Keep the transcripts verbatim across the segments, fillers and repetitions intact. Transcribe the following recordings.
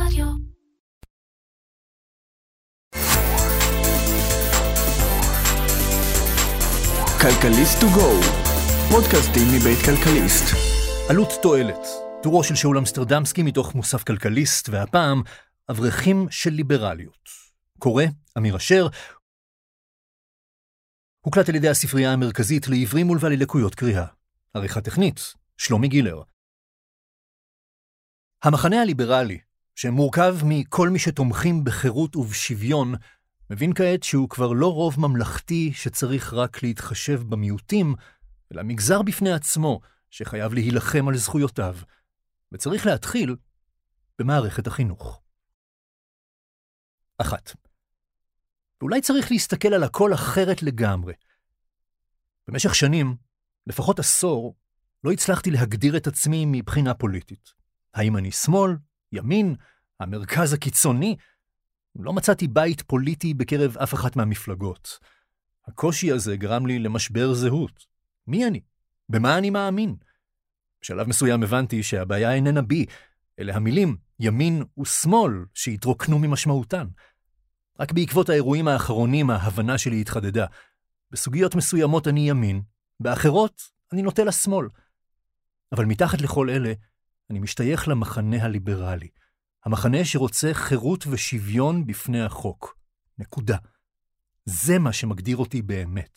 רדיו. כלכליסט טו גו, פודקאסטים מבית כלכליסט. עלות תועלת, טורו של שאול אמסטרדמסקי מתוך מוסף כלכליסט, והפעם אברכים של ליברליות. קורא אמיר אשר, הוקלט על ידי הספרייה המרכזית לעיוורים ולבעלי לקויות קריאה. עריכה טכנית, שלומי גילר. המחנה הליברלי, שמורכב מכל מי שתומכים בחירות ובשוויון, מבין כעת שהוא כבר לא רוב ממלכתי שצריך רק להתחשב במיעוטים, אלא מגזר בפני עצמו שחייב להילחם על זכויותיו, וצריך להתחיל במערכת החינוך. אחת. ואולי צריך להסתכל על הכל אחרת לגמרי. במשך שנים, לפחות עשור, לא הצלחתי להגדיר את עצמי מבחינה פוליטית. האם אני שמאל, ימין, המרכז הקיצוני? לא מצאתי בית פוליטי בקרב אף אחת מהמפלגות. הקושי הזה גרם לי למשבר זהות. מי אני? במה אני מאמין? בשלב מסוים הבנתי שהבעיה איננה בי, אלה המילים ימין ושמאל שהתרוקנו ממשמעותן. רק בעקבות האירועים האחרונים ההבנה שלי התחדדה. בסוגיות מסוימות אני ימין, באחרות אני נוטה לשמאל. אבל מתחת לכל אלה, אני משתייך למחנה הליברלי. המחנה שרוצה חירות ושוויון בפני החוק. נקודה. זה מה שמגדיר אותי באמת.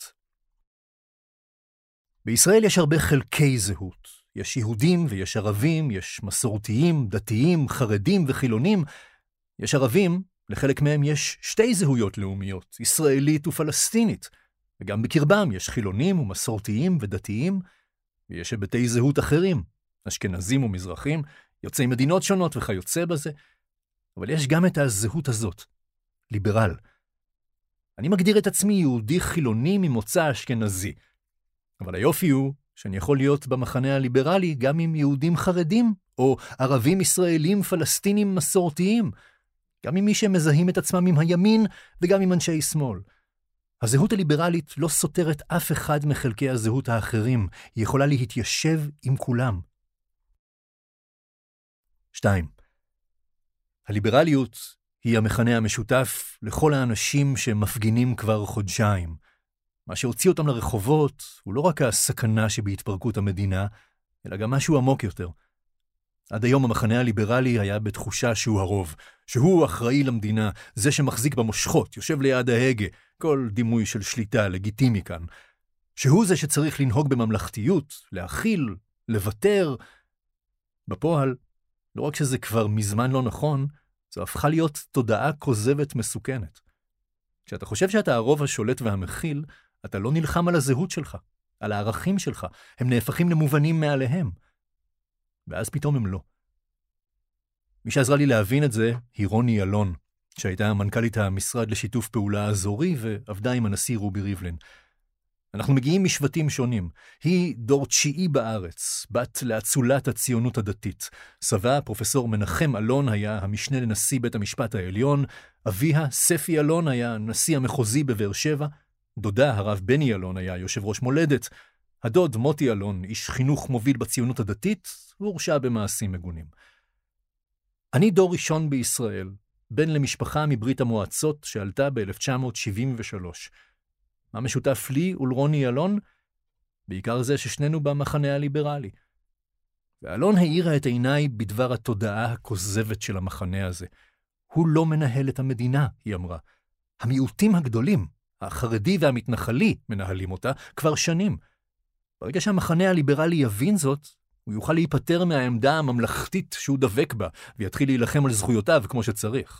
בישראל יש הרבה חלקי זהות. יש יהודים ויש ערבים, יש מסורתיים, דתיים, חרדים וחילונים. יש ערבים, לחלק מהם יש שתי זהויות לאומיות, ישראלית ופלסטינית. וגם בקרבם יש חילונים ומסורתיים ודתיים, ויש היבטי זהות אחרים, אשכנזים ומזרחים, יוצאי מדינות שונות וכיוצא בזה, אבל יש גם את הזהות הזאת, ליברל. אני מגדיר את עצמי יהודי חילוני ממוצא אשכנזי, אבל היופי הוא שאני יכול להיות במחנה הליברלי גם עם יהודים חרדים, או ערבים ישראלים פלסטינים מסורתיים, גם עם מי שמזהים את עצמם עם הימין וגם עם אנשי שמאל. הזהות הליברלית לא סותרת אף אחד מחלקי הזהות האחרים, היא יכולה להתיישב עם כולם. שתיים. הליברליות היא המכנה המשותף לכל האנשים שמפגינים כבר חודשיים. מה שהוציא אותם לרחובות הוא לא רק הסכנה שבהתפרקות המדינה, אלא גם משהו עמוק יותר. עד היום המחנה הליברלי היה בתחושה שהוא הרוב, שהוא אחראי למדינה, זה שמחזיק במושכות, יושב ליד ההגה, כל דימוי של שליטה לגיטימי כאן. שהוא זה שצריך לנהוג בממלכתיות, להכיל, לוותר. בפועל, לא רק שזה כבר מזמן לא נכון, זו הפכה להיות תודעה כוזבת מסוכנת. כשאתה חושב שאתה הרוב השולט והמכיל, אתה לא נלחם על הזהות שלך, על הערכים שלך, הם נהפכים למובנים מעליהם. ואז פתאום הם לא. מי שעזרה לי להבין את זה היא רוני אלון, שהייתה מנכ"לית המשרד לשיתוף פעולה אזורי ועבדה עם הנשיא רובי ריבלין. אנחנו מגיעים משבטים שונים. היא דור תשיעי בארץ, בת לאצולת הציונות הדתית. סבה, פרופסור מנחם אלון, היה המשנה לנשיא בית המשפט העליון. אביה, ספי אלון, היה נשיא המחוזי בבאר שבע. דודה, הרב בני אלון, היה יושב ראש מולדת. הדוד מוטי אלון, איש חינוך מוביל בציונות הדתית, הורשע במעשים מגונים. אני דור ראשון בישראל, בן למשפחה מברית המועצות שעלתה ב-אלף תשע מאות שבעים ושלוש. מה משותף לי ולרוני אלון? בעיקר זה ששנינו במחנה הליברלי. ואלון העירה את עיניי בדבר התודעה הכוזבת של המחנה הזה. הוא לא מנהל את המדינה, היא אמרה. המיעוטים הגדולים, החרדי והמתנחלי, מנהלים אותה כבר שנים. ברגע שהמחנה הליברלי יבין זאת, הוא יוכל להיפטר מהעמדה הממלכתית שהוא דבק בה, ויתחיל להילחם על זכויותיו כמו שצריך.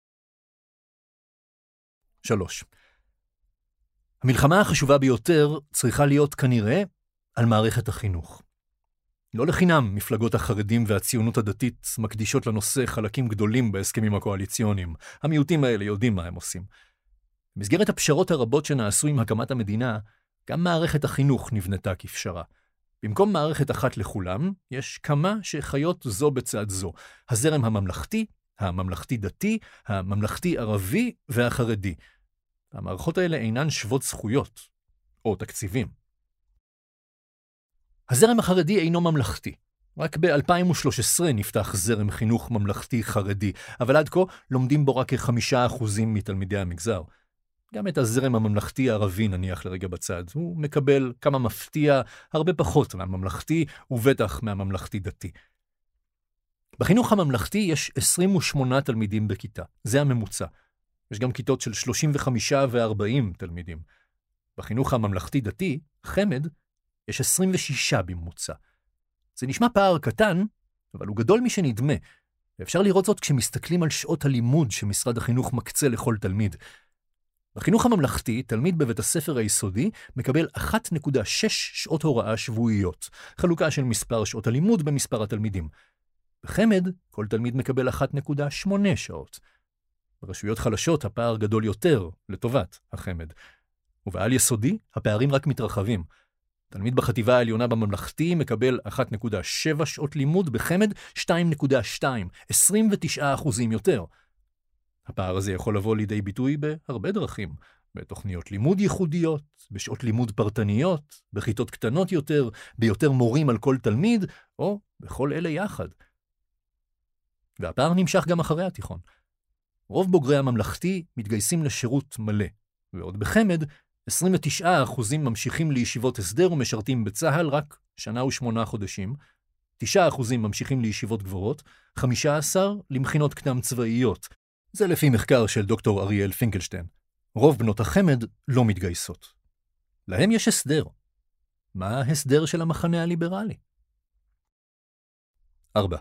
שלוש. המלחמה החשובה ביותר צריכה להיות כנראה על מערכת החינוך. לא לחינם מפלגות החרדים והציונות הדתית מקדישות לנושא חלקים גדולים בהסכמים הקואליציוניים. המיעוטים האלה יודעים מה הם עושים. במסגרת הפשרות הרבות שנעשו עם הקמת המדינה, גם מערכת החינוך נבנתה כפשרה. במקום מערכת אחת לכולם, יש כמה שחיות זו בצד זו. הזרם הממלכתי, הממלכתי-דתי, הממלכתי-ערבי והחרדי. המערכות האלה אינן שוות זכויות, או תקציבים. הזרם החרדי אינו ממלכתי. רק ב-אלפיים ושלוש עשרה נפתח זרם חינוך ממלכתי חרדי, אבל עד כה לומדים בו רק כחמישה אחוזים מתלמידי המגזר. גם את הזרם הממלכתי הערבי נניח לרגע בצד. הוא מקבל כמה מפתיע הרבה פחות מהממלכתי ובטח מהממלכתי דתי. בחינוך הממלכתי יש עשרים ושמונה תלמידים בכיתה. זה הממוצע. יש גם כיתות של שלושים וחמישה ו-ארבעים תלמידים. בחינוך הממלכתי דתי, חמד, יש עשרים ושישה בממוצע. זה נשמע פער קטן, אבל הוא גדול משנדמה. ואפשר לראות זאת כשמסתכלים על שעות הלימוד שמשרד החינוך מקצה לכל תלמיד. בחינוך הממלכתי, תלמיד בבית הספר היסודי מקבל אחת נקודה שש שעות הוראה שבועיות, חלוקה של מספר שעות הלימוד במספר התלמידים. בחמד, כל תלמיד מקבל אחת נקודה שמונה שעות. ברשויות חלשות הפער גדול יותר, לטובת החמד. ובעל יסודי, הפערים רק מתרחבים. תלמיד בחטיבה העליונה בממלכתי מקבל אחת נקודה שבע שעות לימוד, בחמד שתיים נקודה שתיים, עשרים ותשעה אחוזים יותר. הפער הזה יכול לבוא לידי ביטוי בהרבה דרכים, בתוכניות לימוד ייחודיות, בשעות לימוד פרטניות, בכיתות קטנות יותר, ביותר מורים על כל תלמיד, או בכל אלה יחד. והפער נמשך גם אחרי התיכון. רוב בוגרי הממלכתי מתגייסים לשירות מלא, ועוד בחמד, עשרים ותשעה אחוזים ממשיכים לישיבות הסדר ומשרתים בצהל רק שנה ושמונה חודשים, תשעה אחוזים ממשיכים לישיבות גבוהות, חמישה עשר למכינות קדם צבאיות. זה לפי מחקר של דוקטור אריאל פינקלשטיין. רוב בנות החמד לא מתגייסות. להם יש הסדר. מה ההסדר של המחנה הליברלי? ארבע.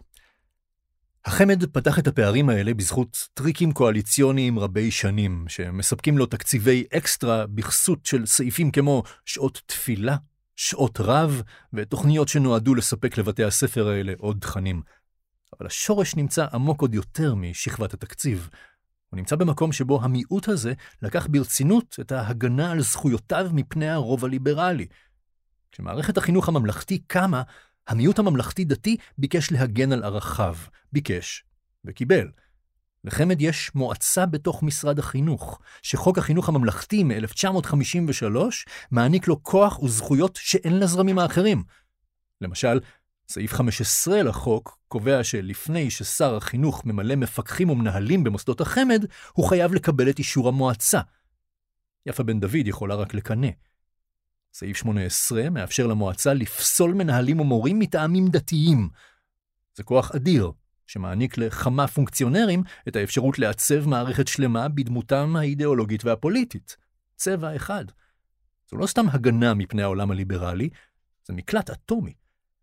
החמד פתח את הפערים האלה בזכות טריקים קואליציוניים רבי שנים, שמספקים לו תקציבי אקסטרה בכסות של סעיפים כמו שעות תפילה, שעות רב, ותוכניות שנועדו לספק לבתי הספר האלה עוד תכנים. אבל השורש נמצא עמוק עוד יותר משכבת התקציב. הוא נמצא במקום שבו המיעוט הזה לקח ברצינות את ההגנה על זכויותיו מפני הרוב הליברלי. כשמערכת החינוך הממלכתי קמה, המיעוט הממלכתי-דתי ביקש להגן על ערכיו, ביקש וקיבל. לחמד יש מועצה בתוך משרד החינוך, שחוק החינוך הממלכתי מ-אלף תשע מאות חמישים ושלוש מעניק לו כוח וזכויות שאין לזרמים האחרים. למשל, סעיף חמש עשרה לחוק קובע שלפני ששר החינוך ממלא מפקחים ומנהלים במוסדות החמד, הוא חייב לקבל את אישור המועצה. יפה בן דוד יכולה רק לקנה. סעיף שמונה עשרה מאפשר למועצה לפסול מנהלים ומורים מטעמים דתיים. זה כוח אדיר, שמעניק לכמה פונקציונרים את האפשרות לעצב מערכת שלמה בדמותם האידיאולוגית והפוליטית. צבע אחד. זו לא סתם הגנה מפני העולם הליברלי, זה מקלט אטומי.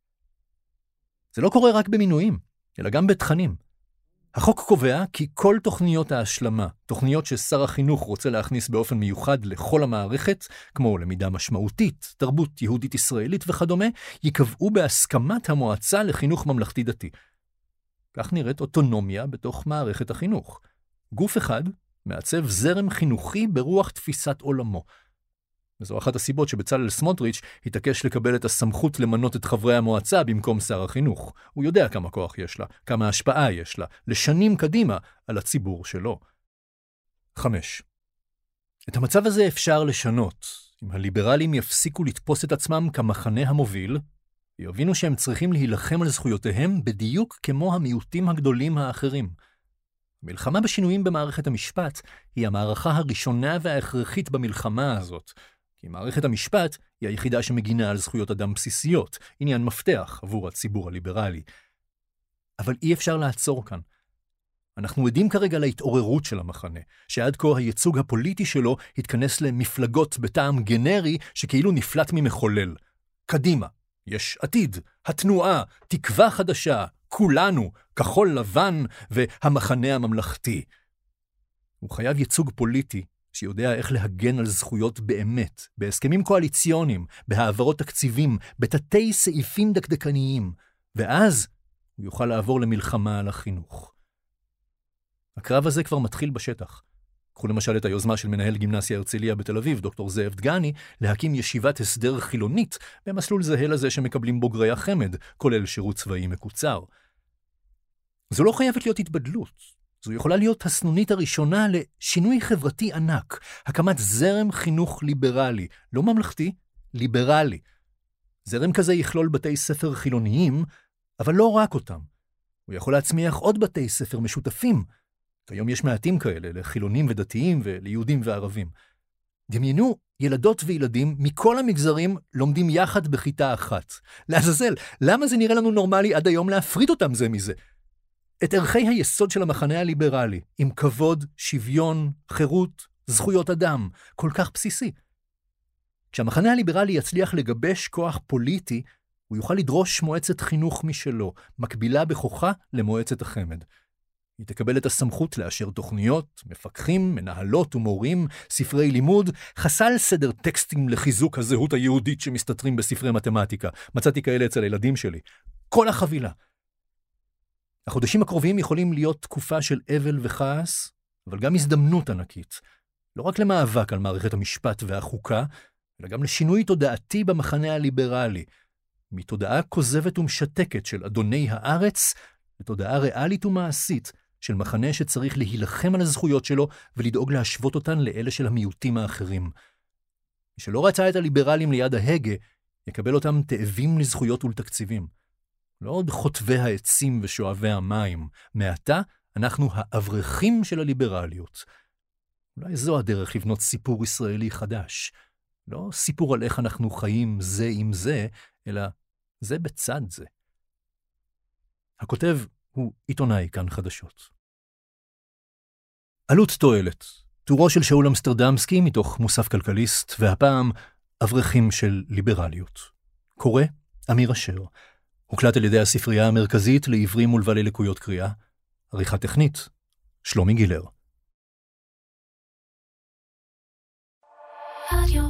זה לא קורה רק במינויים, אלא גם בתכנים. החוק קובע כי כל תוכניות ההשלמה, תוכניות ששר החינוך רוצה להכניס באופן מיוחד לכל המערכת, כמו למידה משמעותית, תרבות יהודית ישראלית וכדומה, יקבעו בהסכמת המועצה לחינוך ממלכתי דתי. כך נראית אוטונומיה בתוך מערכת החינוך. גוף אחד מעצב זרם חינוכי ברוח תפיסת עולמו. וזו אחת הסיבות שבצלאל סמוטריץ' התעקש לקבל את הסמכות למנות את חברי המועצה במקום שר החינוך. הוא יודע כמה כוח יש לה, כמה השפעה יש לה, לשנים קדימה על הציבור שלו. חמש. את המצב הזה אפשר לשנות, אם הליברלים יפסיקו לתפוס את עצמם כמחנה המוביל, ויבינו שהם צריכים להילחם על זכויותיהם בדיוק כמו המיעוטים הגדולים האחרים. המלחמה בשינויים במערכת המשפט היא המערכה הראשונה וההכרחית במלחמה הזאת, כי מערכת המשפט היא היחידה שמגינה על זכויות אדם בסיסיות, עניין מפתח עבור הציבור הליברלי. אבל אי אפשר לעצור כאן. אנחנו עדים כרגע להתעוררות של המחנה, שעד כה הייצוג הפוליטי שלו התכנס למפלגות בטעם גנרי שכאילו נפלט ממחולל. קדימה, יש עתיד, התנועה, תקווה חדשה, כולנו, כחול לבן והמחנה הממלכתי. הוא חייב ייצוג פוליטי שיודע איך להגן על זכויות באמת, בהסכמים קואליציוניים, בהעברות תקציבים, בתתי סעיפים דקדקניים, ואז הוא יוכל לעבור למלחמה על החינוך. הקרב הזה כבר מתחיל בשטח. קחו למשל את היוזמה של מנהל גימנסיה הרצליה בתל אביב, דוקטור זאב דגני, להקים ישיבת הסדר חילונית במסלול זהה לזה שמקבלים בוגרי החמד, כולל שירות צבאי מקוצר. זו לא חייבת להיות התבדלות. זו יכולה להיות הסנונית הראשונה לשינוי חברתי ענק, הקמת זרם חינוך ליברלי, לא ממלכתי, ליברלי. זרם כזה יכלול בתי ספר חילוניים, אבל לא רק אותם. הוא יכול להצמיח עוד בתי ספר משותפים. כיום יש מעטים כאלה, לחילונים ודתיים וליהודים וערבים. דמיינו, ילדות וילדים מכל המגזרים לומדים יחד בכיתה אחת. לעזאזל, למה זה נראה לנו נורמלי עד היום להפריד אותם זה מזה? את ערכי היסוד של המחנה הליברלי, עם כבוד, שוויון, חירות, זכויות אדם, כל כך בסיסי. כשהמחנה הליברלי יצליח לגבש כוח פוליטי, הוא יוכל לדרוש מועצת חינוך משלו, מקבילה בכוחה למועצת החמד. היא תקבל את הסמכות לאשר תוכניות, מפקחים, מנהלות ומורים, ספרי לימוד, חסל סדר טקסטים לחיזוק הזהות היהודית שמסתתרים בספרי מתמטיקה. מצאתי כאלה אצל הילדים שלי. כל החבילה. החודשים הקרובים יכולים להיות תקופה של אבל וכעס, אבל גם הזדמנות ענקית. לא רק למאבק על מערכת המשפט והחוקה, אלא גם לשינוי תודעתי במחנה הליברלי, מתודעה כוזבת ומשתקת של אדוני הארץ, לתודעה ריאלית ומעשית של מחנה שצריך להילחם על הזכויות שלו ולדאוג להשוות אותן לאלה של המיעוטים האחרים. מי שלא רצה את הליברלים ליד ההגה, יקבל אותם תאבים לזכויות ולתקציבים. לא עוד חוטבי העצים ושואבי המים. מעתה אנחנו האברכים של הליברליות. אולי זו הדרך לבנות סיפור ישראלי חדש. לא סיפור על איך אנחנו חיים זה עם זה, אלא זה בצד זה. הכותב הוא עיתונאי כאן חדשות. עלות תועלת, טורו של שאול אמסטרדמסקי מתוך מוסף כלכליסט, והפעם אברכים של ליברליות. קורא אמיר אשר. הוקלט על ידי הספרייה המרכזית לעברים ולבעלי לקויות קריאה. עריכה טכנית, שלומי גילר. רדיו